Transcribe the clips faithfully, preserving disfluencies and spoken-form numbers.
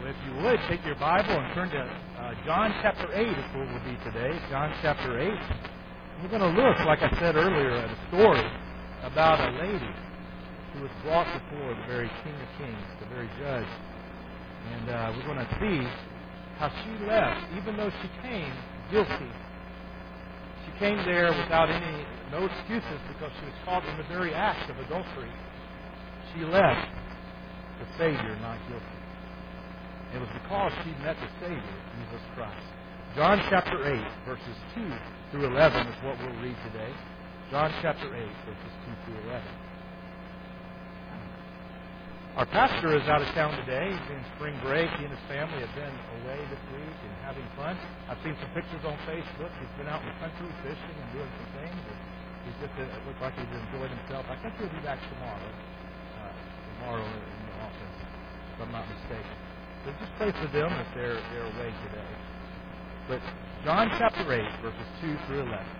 If you would, take your Bible and turn to uh, John chapter eight is where we'll be today. John chapter eight. We're going to look, like I said earlier, at a story about a lady who was brought before the very King of Kings, the very judge. And uh, we're going to see how she left, even though she came guilty. She came there without any, no excuses because she was caught in the very act of adultery. She left the Savior not guilty. It was because she met the Savior, Jesus Christ. John chapter eight, verses two through eleven is what we'll read today. John chapter eight, verses two through eleven. Our pastor is out of town today. He's in spring break. He and his family have been away this week and having fun. I've seen some pictures on Facebook. He's been out in the country fishing and doing some things. And he's just, it looks like he's enjoyed himself. I think he'll be back tomorrow. Uh, tomorrow in the office, if I'm not mistaken. So just pray for them if they're, they're away today. But John chapter eight, verses two through eleven.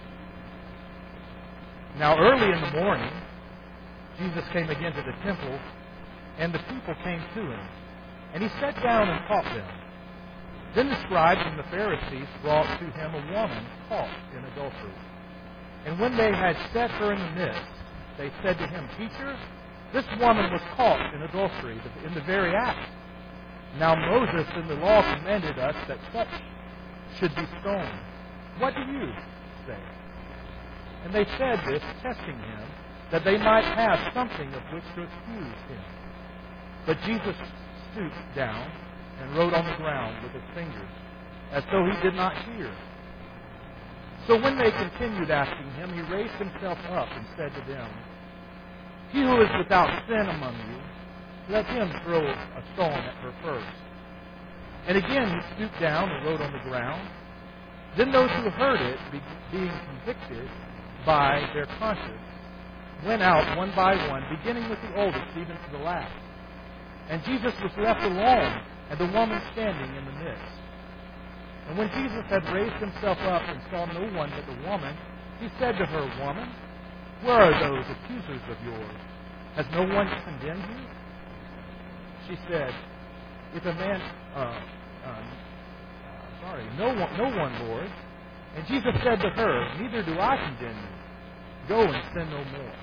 Now early in the morning, Jesus came again to the temple, and the people came to him. And he sat down and taught them. Then the scribes and the Pharisees brought to him a woman caught in adultery. And when they had set her in the midst, they said to him, Teacher, this woman was caught in adultery, in the very act. Now Moses in the law commanded us that such should be stoned. What do you say? And they said this, testing him, that they might have something of which to accuse him. But Jesus stooped down and wrote on the ground with his fingers, as though he did not hear. So when they continued asking him, he raised himself up and said to them, He who is without sin among you, let him throw a stone at her first. And again he stooped down and wrote on the ground. Then those who heard it, being convicted by their conscience, went out one by one, beginning with the oldest, even to the last. And Jesus was left alone, and the woman standing in the midst. And when Jesus had raised himself up and saw no one but the woman, he said to her, Woman, where are those accusers of yours? Has no one condemned you? She said, If a man, uh, uh, sorry, no one, no one, Lord. And Jesus said to her, Neither do I condemn you. Go and sin no more.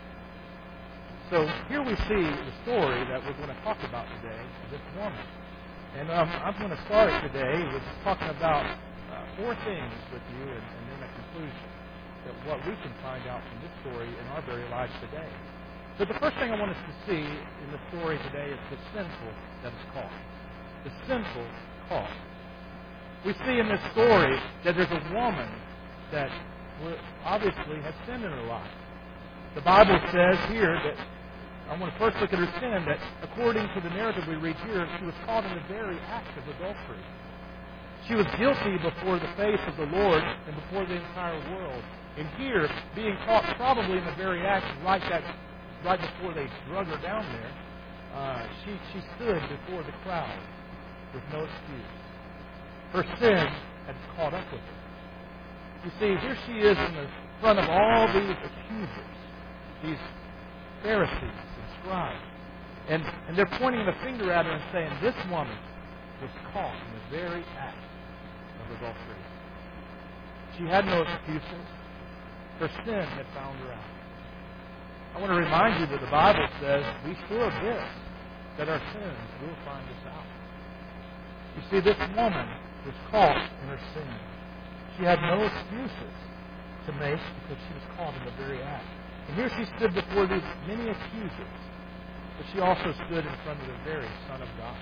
So here we see the story that we're going to talk about today, this woman. And um, I'm going to start today with talking about uh, four things with you, and, and then a conclusion that what we can find out from this story in our very lives today. So the first thing I want us to see in the story today is the sinful that is caught. The sinful caught. We see in this story that there's a woman that obviously has sin in her life. The Bible says here that, I want to first look at her sin, that according to the narrative we read here, she was caught in the very act of adultery. She was guilty before the face of the Lord and before the entire world. And here, being caught probably in the very act, right that right before they drug her down there, uh, she, she stood before the crowd with no excuse. Her sin had caught up with her. You see, here she is in the front of all these accusers, these Pharisees and scribes. And, and they're pointing the finger at her and saying, this woman was caught in the very act of adultery. She had no excuses. Her sin had found her out. I want to remind you that the Bible says, be sure of this, that our sins will find us out. You see, this woman was caught in her sin. She had no excuses to make because she was caught in the very act. And here she stood before these many accusers, but she also stood in front of the very Son of God,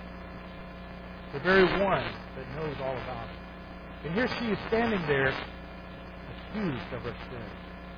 the very one that knows all about it. And here she is standing there, accused of her sin.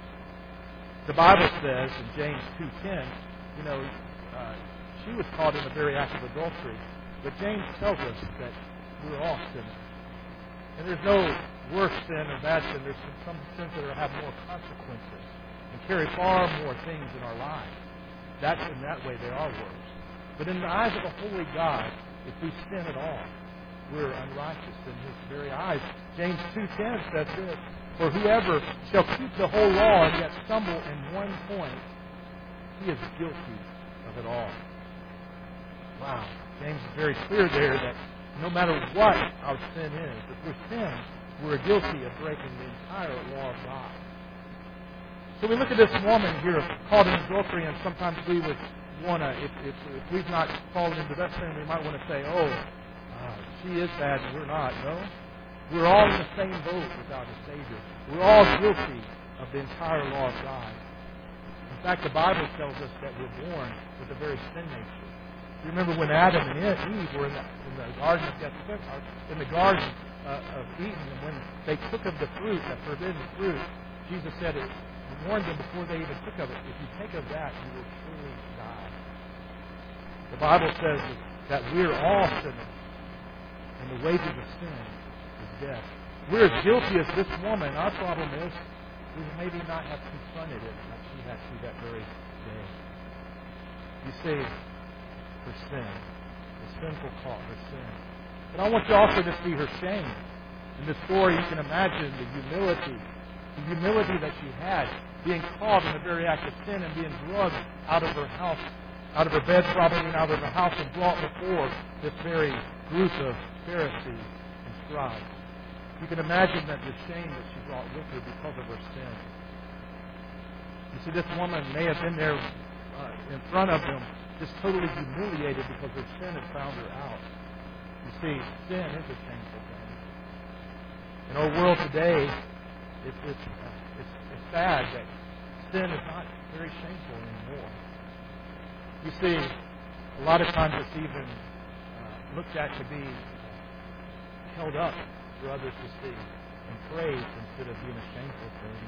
The Bible says in James two ten, you know, uh, she was caught in the very act of adultery. But James tells us that we're all sinners. And there's no worse sin or bad sin. There's some sins that are, have more consequences and carry far more things in our lives. That's in that way they are worse. But in the eyes of a holy God, if we sin at all, we're unrighteous in His very eyes. James two ten says this, For whoever shall keep the whole law and yet stumble in one point, he is guilty of it all. Wow. James is very clear there that no matter what our sin is, if we're sin, we're guilty of breaking the entire law of God. So we look at this woman here caught in adultery, and sometimes we would want to, if, if, if we've not fallen into that sin, we might want to say, oh, uh, she is bad and we're not. No. We're all in the same boat without a Savior. We're all guilty of the entire law of God. In fact, the Bible tells us that we're born with a very sin nature. You remember when Adam and Eve were in the, in the garden of Gethsemane, in the garden uh, of Eden, and when they took of the fruit, that forbidden fruit, Jesus said it, warned them before they even took of it, if you take of that, you will surely die. The Bible says that we're all sinners, and the wages of sin is death. We're as guilty as this woman. Our problem is we maybe not have confronted it like she had to that very day. You see, her sin, the sinful caught her sin. But I want you also to see her shame. In this story, you can imagine the humility, the humility that she had, being caught in the very act of sin and being drugged out of her house, out of her bed probably, and out of her house, and brought before this very group of Pharisees and scribes. You can imagine that the shame that she brought with her because of her sin. You see, this woman may have been there uh, in front of them, just totally humiliated because her sin had found her out. You see, sin is a shameful thing. In our world today, it's, it's, uh, it's, it's sad that sin is not very shameful anymore. You see, a lot of times it's even uh, looked at to be held up for others to see and praised instead of being a shameful thing.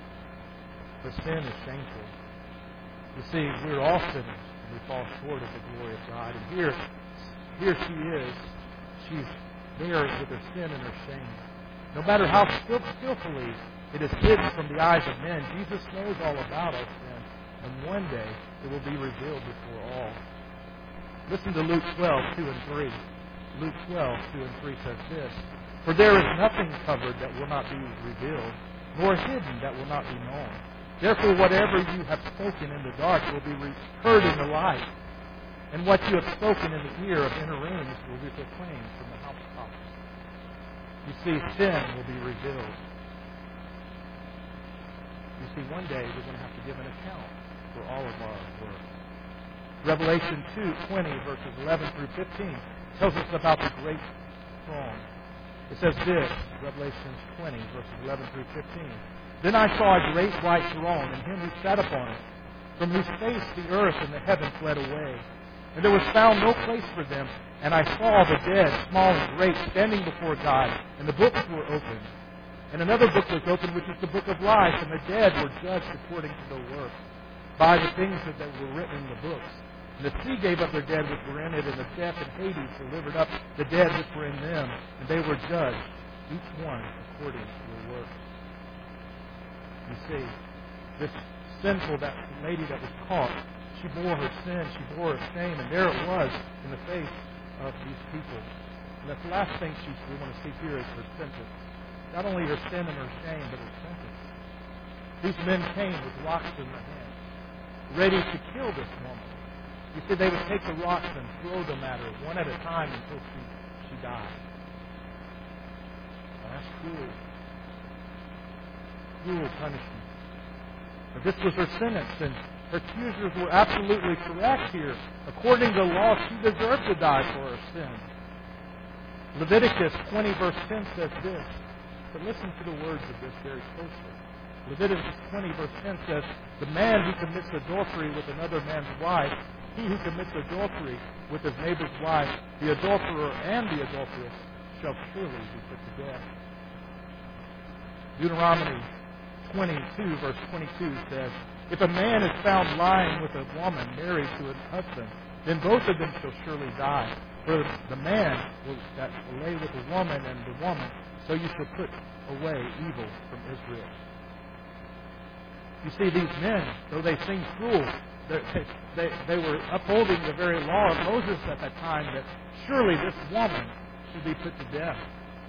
But sin is shameful. You see, we're all sinners and we fall short of the glory of God. And here, here she is. She's there with her sin and her shame. No matter how skillfully it is hidden from the eyes of men, Jesus knows all about our sin. And one day it will be revealed before all. Listen to Luke twelve, two and three. Luke twelve, two and three says this: For there is nothing covered that will not be revealed, nor hidden that will not be known. Therefore, whatever you have spoken in the dark will be heard in the light, and what you have spoken in the ear of inner rooms will be proclaimed from the housetops. You see, sin will be revealed. You see, one day we're going to have to give an account for all of our work. Revelation two, twenty, verses eleven through fifteen tells us about the great throne. It says this, Revelation twenty, verses eleven through fifteen. Then I saw a great white throne, and him who sat upon it, from whose face the earth and the heaven fled away. And there was found no place for them. And I saw the dead, small and great, standing before God, and the books were opened. And another book was opened, which is the book of life, and the dead were judged according to their work, by the things that were written in the books. And the sea gave up their dead which were in it, and the death and Hades delivered up the dead which were in them, and they were judged, each one according to their works. You see, this sinful, that lady that was caught, she bore her sin, she bore her shame, and there it was in the face of these people. And that's the last thing she, we want to see here is her sentence. Not only her sin and her shame, but her sentence. These men came with rocks in their hands, ready to kill this woman. You see, they would take the rocks and throw them at her one at a time until she, she died. Now, that's cruel. Cruel punishment. But this was her sentence, and her accusers were absolutely correct here. According to the law, she deserved to die for her sin. Leviticus twenty, verse ten says this. But listen to the words of this very closely. Leviticus twenty, verse ten says, The man who commits adultery with another man's wife, he who commits adultery with his neighbor's wife, the adulterer and the adulteress, shall surely be put to death. Deuteronomy twenty-two, verse twenty-two says, If a man is found lying with a woman married to a husband, then both of them shall surely die. For the man will, that will lay with the woman, and the woman, so you shall put away evil from Israel. You see, these men, though they seem cruel, they, they, they were upholding the very law of Moses at that time, that surely this woman should be put to death.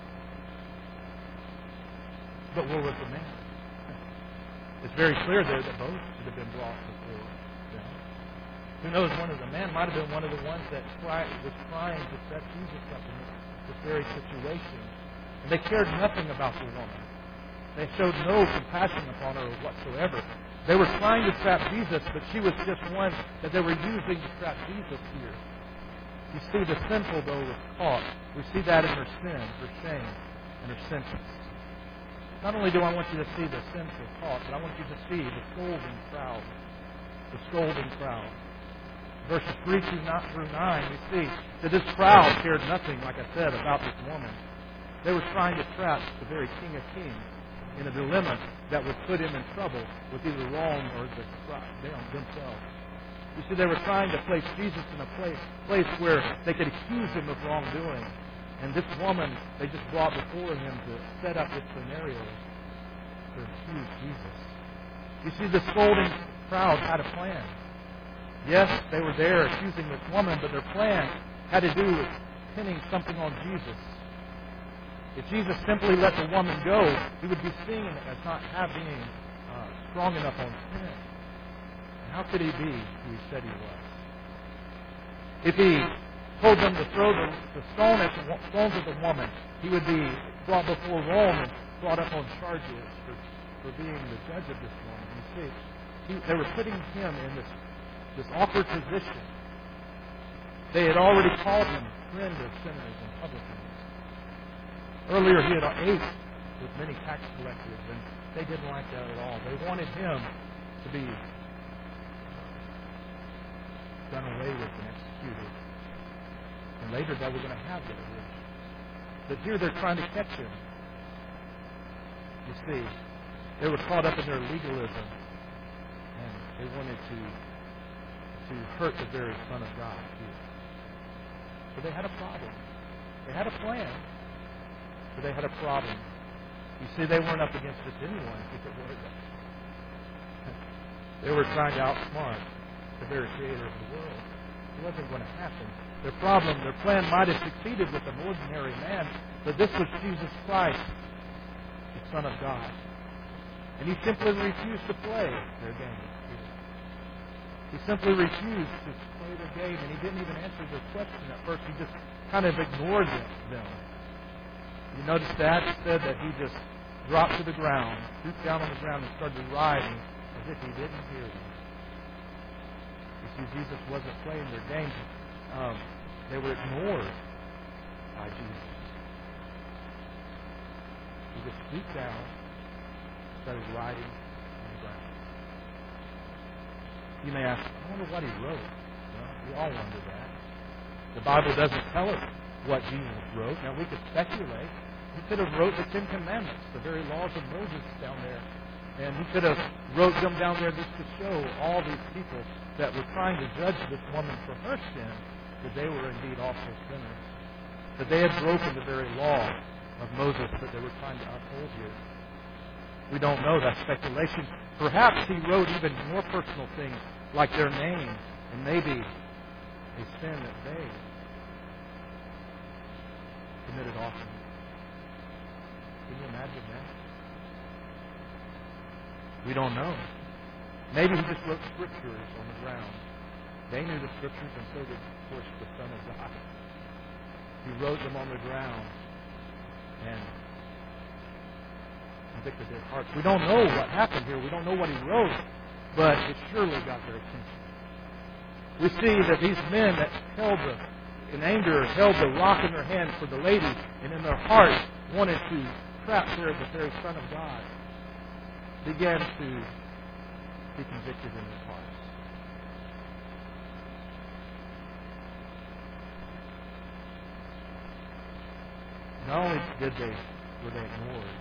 But where was the man? It's very clear there that both should have been brought before them. Who knows, one of the men might have been one of the ones that tried, was trying to set Jesus up in this very situation. And they cared nothing about the woman. They showed no compassion upon her whatsoever. They were trying to trap Jesus, but she was just one that they were using to trap Jesus here. You see, the sinful, though, was caught. We see that in her sin, her shame, and her sentence. Not only do I want you to see the sinful caught, but I want you to see the scolding crowd. The scolding crowd. Verses three through nine, we see that this crowd cared nothing, like I said, about this woman. They were trying to trap the very King of Kings in a dilemma that would put him in trouble with either Rome or the themselves. You see, they were trying to place Jesus in a place, place where they could accuse him of wrongdoing. And this woman, they just brought before him to set up this scenario to accuse Jesus. You see, the scolding crowd had a plan. Yes, they were there accusing this woman, but their plan had to do with pinning something on Jesus. If Jesus simply let the woman go, he would be seen as not having uh, strong enough on sin. And how could he be who he said he was? If he told them to throw the, the stone at the stones at the woman, he would be brought before Rome and brought up on charges for, for being the judge of this woman. You see, he, they were putting him in this, this awkward position. They had already called him friend of sinners and publicans. Earlier, he had ate with many tax collectors, and they didn't like that at all. They wanted him to be done away with and executed. And later, they were going to have their wish. But here, they're trying to catch him. You see, they were caught up in their legalism, and they wanted to, to hurt the very Son of God here. But they had a problem. They had a plan. But they had a problem. You see, they weren't up against just anyone who could work it. They were trying to outsmart the very creator of the world. It wasn't going to happen. Their problem, their plan might have succeeded with an ordinary man, but this was Jesus Christ, the Son of God. And he simply refused to play their game. He simply refused to play their game, and he didn't even answer their question at first. He just kind of ignored them. You notice that? It said that he just dropped to the ground, stooped down on the ground, and started riding as if he didn't hear them. You see, Jesus wasn't playing their game. Um, they were ignored by Jesus. He just stooped down, started riding on the ground. You may ask, I wonder what he wrote. Well, we all wonder that. The Bible doesn't tell us what Jesus wrote. Now, we could speculate. He could have wrote the Ten Commandments, the very laws of Moses down there. And he could have wrote them down there just to show all these people that were trying to judge this woman for her sin, that they were indeed also sinners. That they had broken the very law of Moses that they were trying to uphold here. We don't know. That's speculation. Perhaps he wrote even more personal things, like their names, and maybe a sin that they committed often. Can you imagine that? We don't know. Maybe he just wrote scriptures on the ground. They knew the scriptures, and so did, of course, the Son of God. He wrote them on the ground and convicted their hearts. We don't know what happened here. We don't know what he wrote, but it surely got their attention. We see that these men that held the, in anger, held the rock in their hand for the lady, and in their hearts wanted to trap there the very Son of God, began to be convicted in their hearts. Not only did they were they ignored,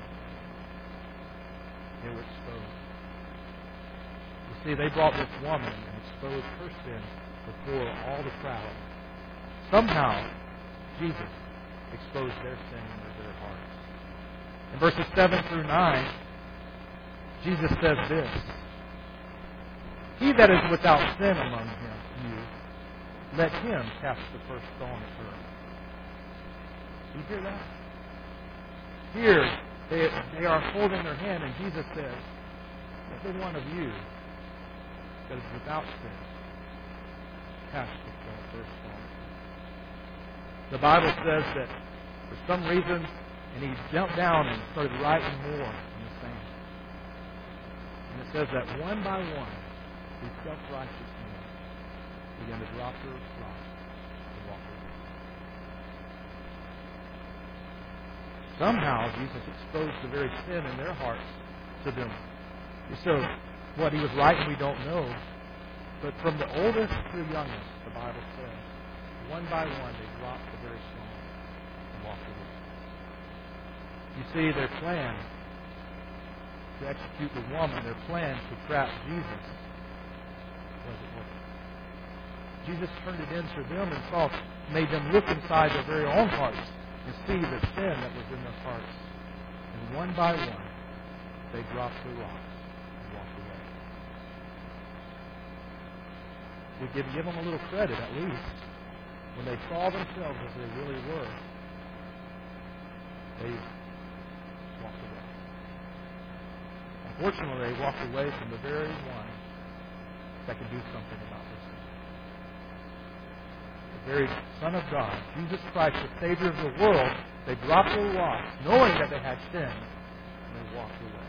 they were exposed. You see, they brought this woman and exposed her sin before all the crowd. Somehow, Jesus exposed their sin in their hearts. In verses seven through nine, Jesus says this: He that is without sin among him, you, let him cast the first stone at her. Do you hear that? Here, they, they are holding their hand, and Jesus says, every one of you that is without sin, past the first storm. The Bible says that for some reason, and he jumped down and started writing more in the sand. And it says that one by one, these self-righteous men began to drop their rocks and walk away. Somehow, Jesus exposed the very sin in their hearts to them. So, what he was writing, we don't know. But from the oldest to the youngest, the Bible says, one by one, they dropped the very stone and walked away. You see, their plan to execute the woman, their plan to trap Jesus, wasn't working. Jesus turned it in to them and saw, made them look inside their very own hearts and see the sin that was in their hearts. And one by one, they dropped the rocks and walked away. We could give them a little credit, at least. When they saw themselves as they really were, they walked away. Unfortunately, they walked away from the very one that could do something about this. The very Son of God, Jesus Christ, the Savior of the world, they dropped their rocks, knowing that they had sinned, and they walked away.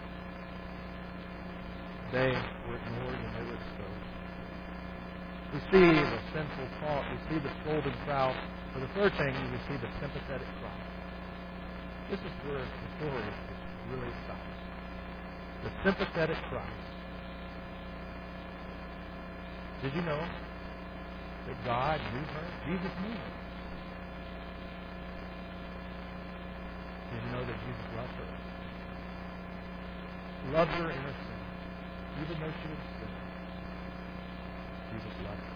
They were ignored and they were exposed. We see the sinful talk. We see the scolding crowd. For the third thing, we see the sympathetic crowd. This is where the story is really exciting. The sympathetic crowd. Did you know that God knew her? Jesus knew her. Did you know that Jesus loved her? Loved her in her sin. Even though she was sinned. Jesus loved her.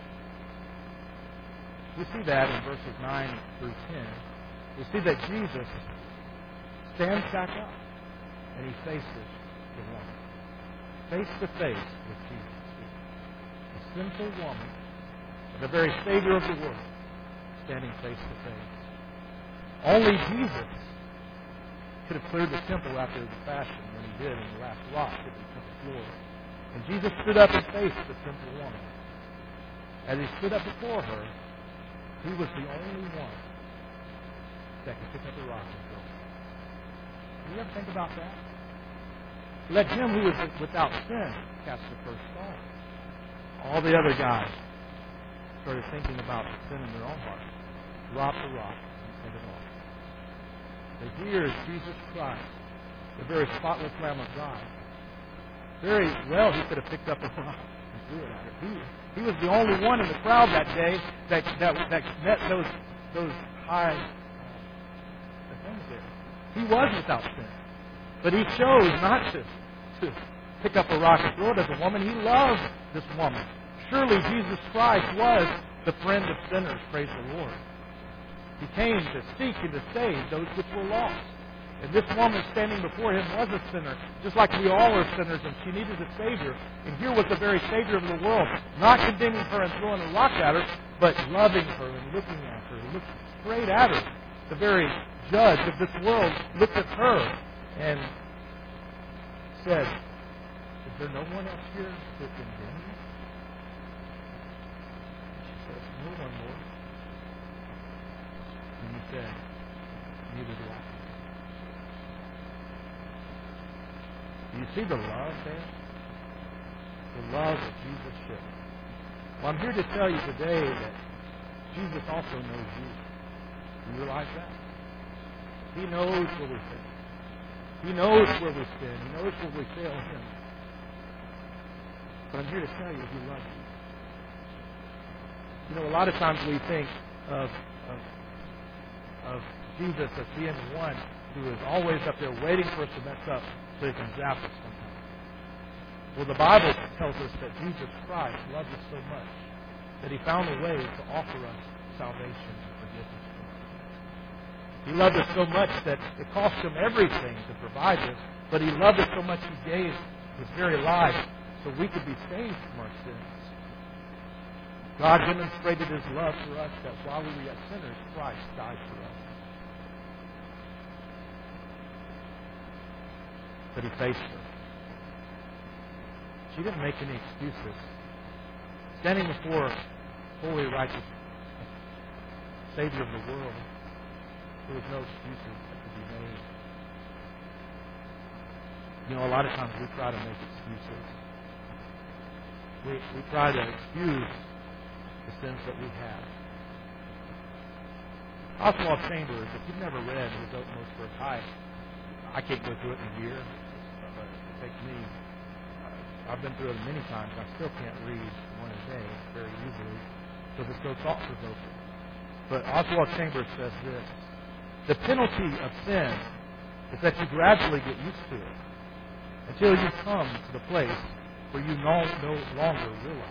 We see that in verses nine through ten. We see that Jesus stands back up and he faces the woman. Face to face with Jesus. A sinful woman, the very Savior of the world, standing face to face. Only Jesus could have cleared the temple after the fashion when he did in the last rock hit the temple floor. And Jesus stood up and faced the sinful woman. As he stood up before her, he was the only one that could pick up the rock and throw it. Do you ever think about that? Let him who was without sin cast the first stone. All the other guys started thinking about the sin in their own heart. Dropped the rock and sent it off. But here is Jesus Christ, the very spotless Lamb of God. Very well, he could have picked up a rock and threw it at her. He, he was the only one in the crowd that day that that, that met those those high uh, things there. He was without sin, but he chose not to to pick up a rock and throw it as a woman. He loved this woman. Surely Jesus Christ was the friend of sinners. Praise the Lord. He came to seek and to save those which were lost. And this woman standing before him was a sinner, just like we all are sinners, and she needed a Savior. And here was the very Savior of the world, not condemning her and throwing a rock at her, but loving her and looking at her, looking straight at her. The very judge of this world looked at her and said, "Is there no one else here to condemn you?" She said, "No one, Lord." And he said, "Neither do I." Do you see the love there? The love that Jesus showed. Well, I'm here to tell you today that Jesus also knows you. Do you realize that? He knows where we sin. He knows where we sin. He knows where we fail Him. But I'm here to tell you He loves you. You know, a lot of times we think of, of, of Jesus as being the one who is always up there waiting for us to mess up so He can zap us sometimes. Well, the Bible tells us that Jesus Christ loved us so much that He found a way to offer us salvation and forgiveness. He loved us so much that it cost Him everything to provide this, but He loved us so much He gave His very life so we could be saved from our sins. God demonstrated His love for us that while we were yet sinners, Christ died for us. But He faced her. She didn't make any excuses. Standing before holy, righteous Savior of the world, there was no excuses that could be made. You know, a lot of times we try to make excuses. We, we try to excuse the sins that we have. Oswald Chambers, if you've never read his Utmost for a Tithe, I can't go through it in a year. It takes me, uh, I've been through it many times. I still can't read one a day very easily because it's so thought-provoking. But Oswald Chambers says this: the penalty of sin is that you gradually get used to it until you come to the place where you no, no longer realize.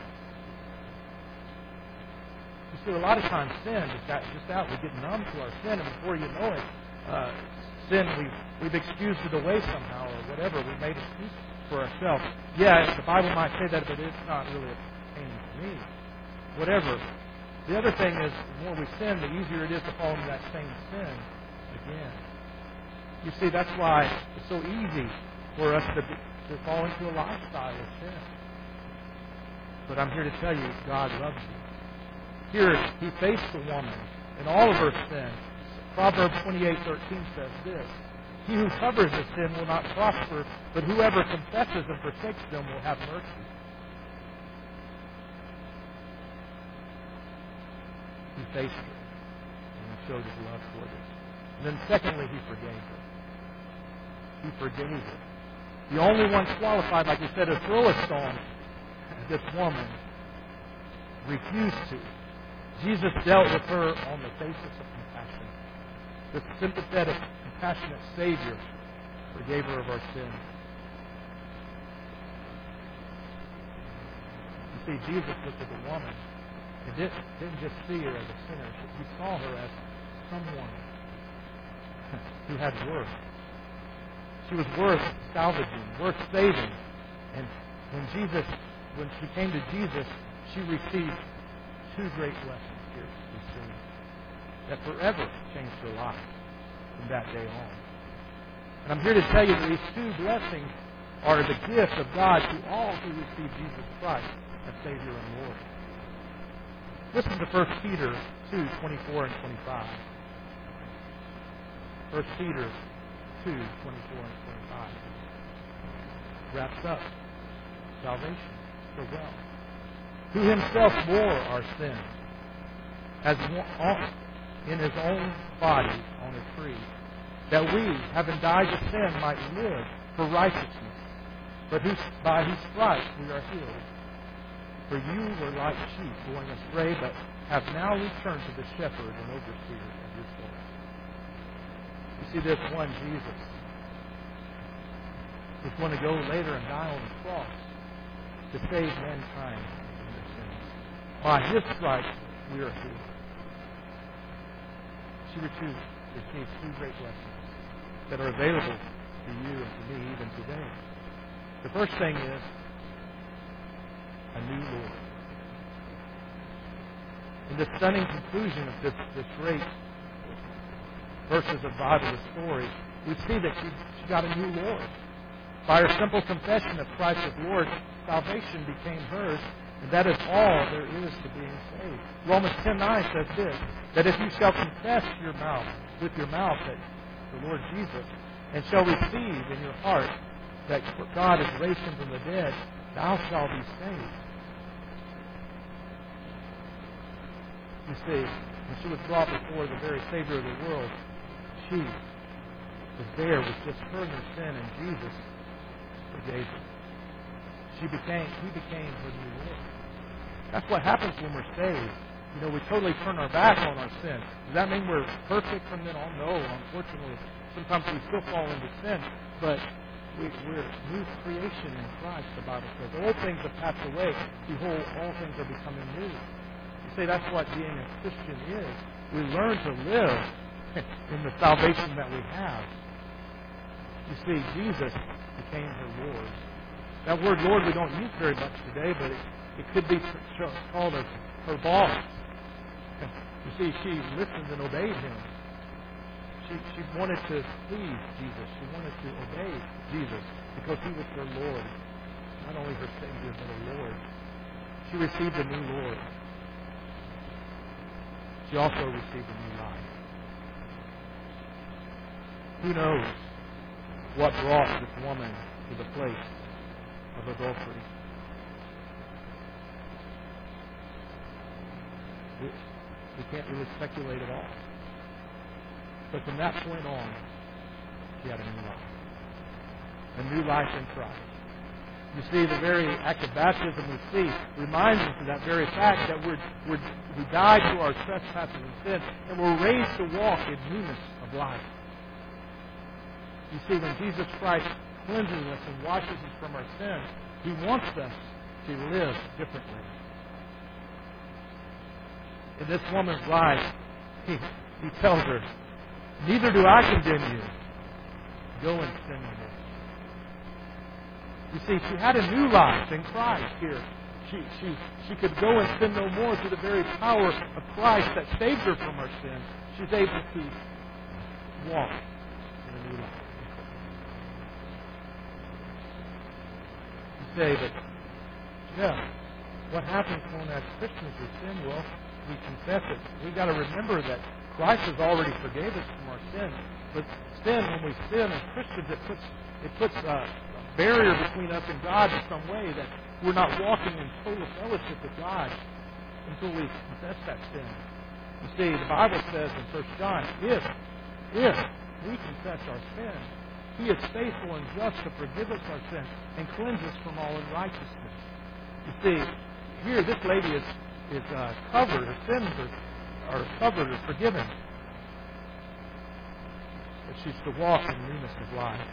You see, a lot of times sin is that just out. We get numb to our sin, and before you know it, uh, sin, we've, we've excused it away somehow or whatever. We've made excuses for ourselves. Yeah, the Bible might say that, but it's not really pertaining to me. Whatever. The other thing is, the more we sin, the easier it is to fall into that same sin again. You see, that's why it's so easy for us to, to fall into a lifestyle of sin. But I'm here to tell you, God loves you. Here, He faced the woman in all of her sin. Proverbs twenty-eight thirteen says this: he who covers his sin will not prosper, but whoever confesses and forsakes them will have mercy. He faced her, and He showed His love for her. And then secondly, He forgave her. He forgave her. The only one qualified, like He said, to throw a stone at this woman refused to. Jesus dealt with her on the basis of compassion. The sympathetic, compassionate Savior forgave her of our sins. You see, Jesus looked at the woman and didn't, didn't just see her as a sinner. He saw her as someone who had worth. She was worth salvaging, worth saving. And when Jesus, when she came to Jesus, she received two great blessings here we see that forever changed her life from that day on. And I'm here to tell you that these two blessings are the gift of God to all who receive Jesus Christ as Savior and Lord. Listen to First Peter two twenty-four and twenty-five. First Peter two twenty-four and twenty-five wraps up salvation so well. Who Himself bore our sins as in His own body on a tree, that we, having died to sin, might live for righteousness, but who, by His stripes we are healed. For you were like sheep going astray, but have now returned to the shepherd and overseer of your souls. You see, this one, Jesus, is going to go later and die on the cross to save mankind from their sins. By His stripes we are healed. She received, received two great blessings that are available to you and to me even today. The first thing is a new Lord. In the stunning conclusion of this, this great verses of Bible, the story, we see that she, she got a new Lord. By her simple confession of Christ as Lord, salvation became hers, and that is all there is to being saved. Romans ten nine says this, that if you shall confess your mouth with your mouth that the Lord Jesus, and shall receive in your heart that God has raised Him from the dead, thou shalt be saved. You see, when she was brought before the very Savior of the world, she was there with just her and her sin, and Jesus forgave her. She became, He became her new Lord. That's what happens when we're saved. You know, we totally turn our back on our sin. Does that mean we're perfect from then on? No, unfortunately. Sometimes we still fall into sin, but we, we're new creation in Christ, the Bible says. Old things have passed away. Behold, all things are becoming new. You say that's what being a Christian is. We learn to live in the salvation that we have. You see, Jesus became her Lord. That word Lord we don't use very much today, but it, it could be called as her boss. You see, she listened and obeyed Him. She, she wanted to please Jesus. She wanted to obey Jesus because He was her Lord. Not only her Savior, but her Lord. She received a new Lord. she also received a new life. Who knows what brought this woman to the place of adultery? We, we can't really speculate at all. But from that point on, she had a new life. A new life in Christ. You see, the very act of baptism we see reminds us of that very fact that we're, we're, we died to our trespasses and sins, and we're raised to walk in newness of life. You see, when Jesus Christ cleanses us and washes us from our sins, He wants us to live differently. In this woman's life, He, he tells her, "Neither do I condemn you. Go and sin no more." You see, she had a new life in Christ here. She, she, she could go and sin no more through the very power of Christ that saved her from her sin. She's able to walk in a new life. You say, but, yeah, what happens when as Christians we sin? Well, we confess it. We've got to remember that Christ has already forgave us from our sins. But sin, when we sin as Christians, it puts, it puts uh, barrier between us and God in some way, that we're not walking in total fellowship with God until we confess that sin. You see, the Bible says in First John, if, if we confess our sin, He is faithful and just to forgive us our sin and cleanse us from all unrighteousness. You see, here this lady is, is uh, covered, her sins are, are covered or forgiven. But she's to walk in newness of life.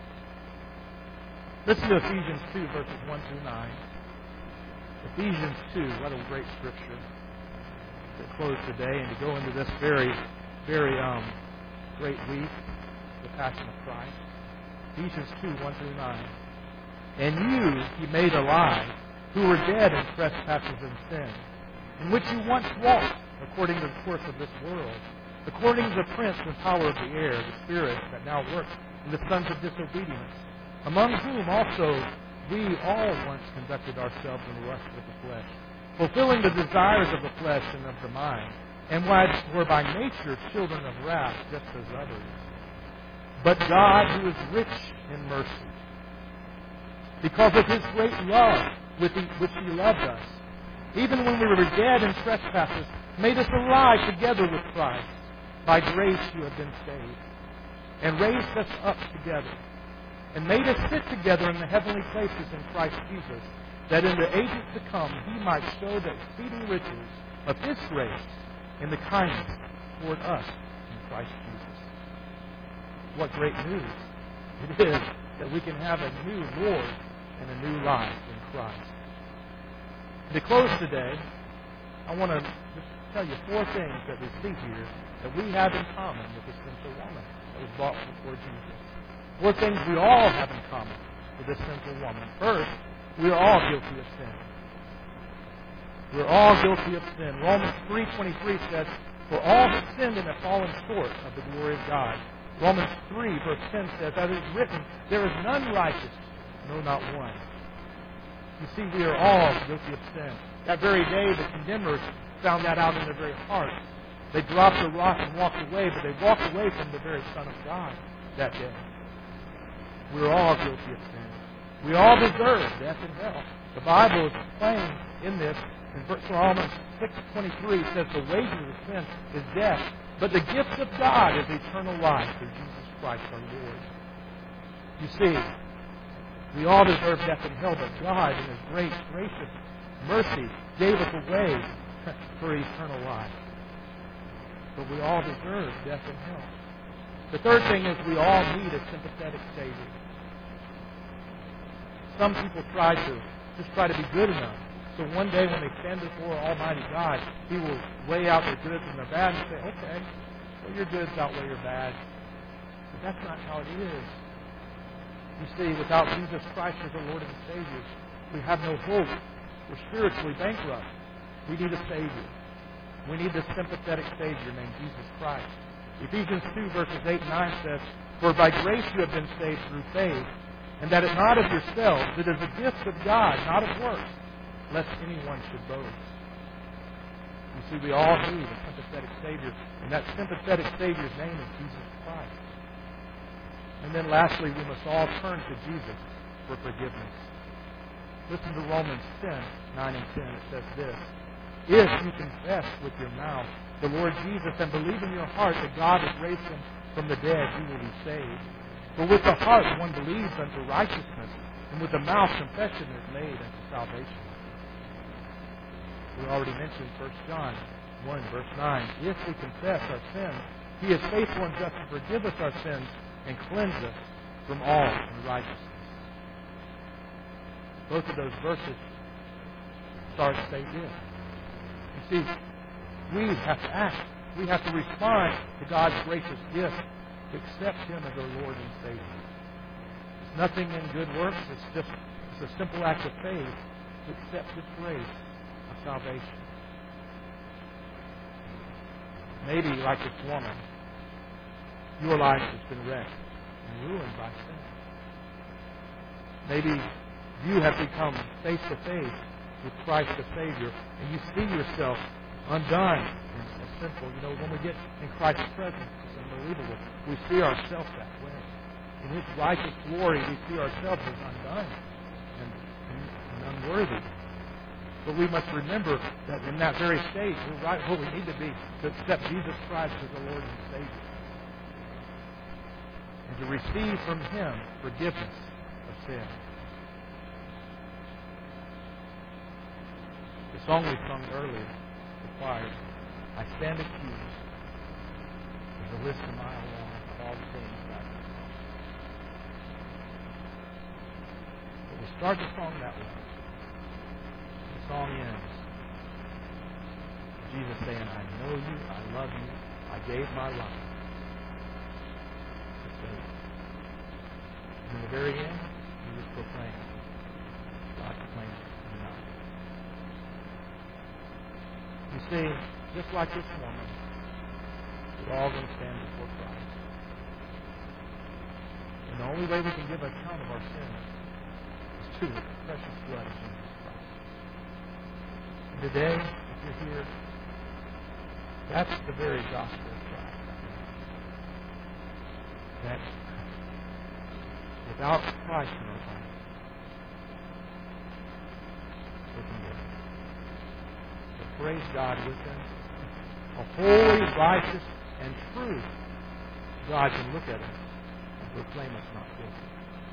Listen to Ephesians two, verses one through nine. Ephesians two, what a great scripture to close today and to go into this very, very um, great week, the Passion of Christ. Ephesians two, one through nine. And you He made alive, who were dead in trespasses and sin, in which you once walked according to the course of this world, according to the prince and power of the air, the spirit that now works in the sons of disobedience, among whom also we all once conducted ourselves in the lust of the flesh, fulfilling the desires of the flesh and of the mind, and were by nature children of wrath, just as others. But God, who is rich in mercy, because of His great love with which He loved us, even when we were dead in trespasses, made us alive together with Christ. By grace you have been saved, and raised us up together, and made us sit together in the heavenly places in Christ Jesus, that in the ages to come He might show the exceeding riches of His grace in the kindness toward us in Christ Jesus. What great news it is that we can have a new Lord and a new life in Christ. To close today, I want to just tell you four things that we see here that we have in common with this sinful woman that was brought before Jesus. Four things we all have in common with this sinful woman. First, we are all guilty of sin. We're all guilty of sin. Romans three twenty-three says, "For all have sinned and have fallen short of the glory of God." Romans three, verse ten says, "As it is written, there is none righteous, no, not one." You see, we are all guilty of sin. That very day, the condemners found that out in their very hearts. They dropped the rock and walked away, but they walked away from the very Son of God that day. We're all guilty of sin. We all deserve death and hell. The Bible is plain in this. In Romans six twenty-three, it says, "The wages of sin is death, but the gift of God is eternal life through Jesus Christ our Lord." You see, we all deserve death and hell, but God, in His great, gracious mercy, gave us a way for eternal life. But we all deserve death and hell. The third thing is we all need a sympathetic Savior. Some people try to just try to be good enough. So one day when they stand before Almighty God, He will weigh out their goods and their bad and say, "Okay, well, your goods outweigh your bad." But that's not how it is. You see, without Jesus Christ as our Lord and Savior, we have no hope. We're spiritually bankrupt. We need a Savior. We need this sympathetic Savior named Jesus Christ. Ephesians two, verses eight and nine says, "For by grace you have been saved through faith, and that it not of yourselves, it is a gift of God, not of works, lest anyone should boast." You see, we all need a sympathetic Savior, and that sympathetic Savior's name is Jesus Christ. And then lastly, we must all turn to Jesus for forgiveness. Listen to Romans ten, nine and ten. It says this: if you confess with your mouth the Lord Jesus and believe in your heart that God has raised him from the dead, you will be saved. For with the heart one believes unto righteousness, and with the mouth confession is made unto salvation. We already mentioned First John one, verse nine. If we confess our sins, he is faithful and just to forgive us our sins and cleanse us from all unrighteousness. Both of those verses start say if. You see, we have to act. We have to respond to God's gracious gift to accept him as our Lord and Savior. It's nothing in good works. It's just it's a simple act of faith to accept his grace of salvation. Maybe, like this woman, your life has been wrecked and ruined by sin. Maybe you have become face to face with Christ the Savior, and you see yourself undone and sinful. You know, when we get in Christ's presence, it's unbelievable. We see ourselves that way. In his righteous glory, we see ourselves as undone and, and, and unworthy. But we must remember that in that very state, we're right where we need to be to accept Jesus Christ as the Lord and Savior. And to receive from him forgiveness of sin. The song we sung earlier, the choir, I stand accused. There's a list a mile long of all the things that I've done. But we start the song that way. The song ends. Jesus saying, I know you, I love you, I gave my life to save you. And in the very end, he was proclaimed. God proclaimed you not. You see, just like this woman, we're all going to stand before Christ. And the only way we can give account of our sins is to the precious blood of Jesus Christ. And today, if you're here, that's the very gospel of Christ. That without Christ in our life, we're condemned. But praise God with him. A holy, righteous, and true God can look at us and proclaim us not guilty.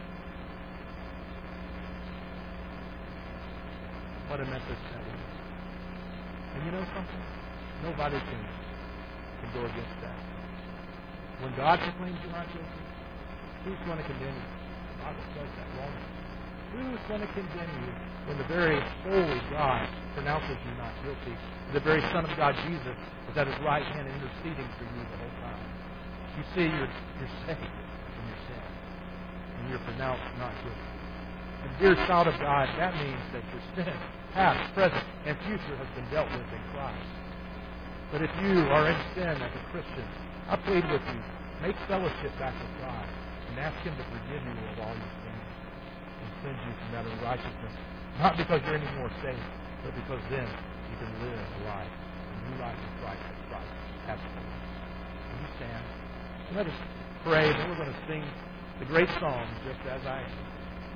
What a message that is. And you know something? Nobody can, can go against that. When God proclaims you not guilty, who's going to condemn you? The Bible says that, won't it? Who's going to condemn you when the very holy God pronounces you not guilty? The very Son of God, Jesus, is at his right hand interceding for you the whole time. You see, you're, you're saved from your sin. And you're pronounced not guilty. And dear child of God, that means that your sin, past, present, and future, has been dealt with in Christ. But if you are in sin as a Christian, I plead with you, make fellowship back with God and ask him to forgive you of all your sins and cleanse you from that unrighteousness. Not because you're any more saved, but because then you can live a life, a new life in Christ that Christ has for you. Will you stand? And let us pray, and then we're going to sing the great song, Just As I Am.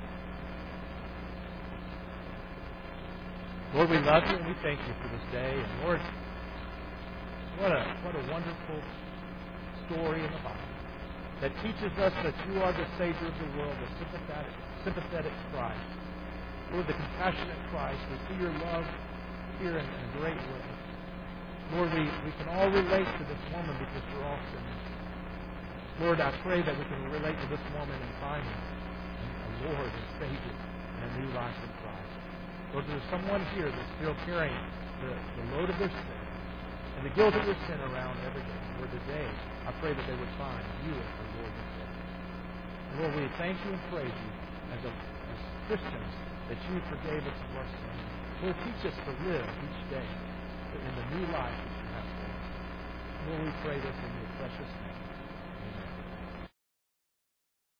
Lord, we love you and we thank you for this day. And Lord, what a what a wonderful story in the Bible that teaches us that you are the Savior of the world, the sympathetic, sympathetic Christ. Lord, the compassionate Christ. We see your love here in, in a great way. Lord, we, we can all relate to this woman because we're all sinners. Lord, I pray that we can relate to this woman and find a Lord and Savior and a new life in Christ. Lord, there's someone here that's still carrying the, the load of their sin and the guilt of their sin around every day. Lord, today, I pray that they would find you as their Lord and Savior. And Lord, we thank you and praise you as, a, as Christians that you forgave us of our sins. Lord, teach us to live each day in the new life that you have for us. Lord, we pray this in your precious name.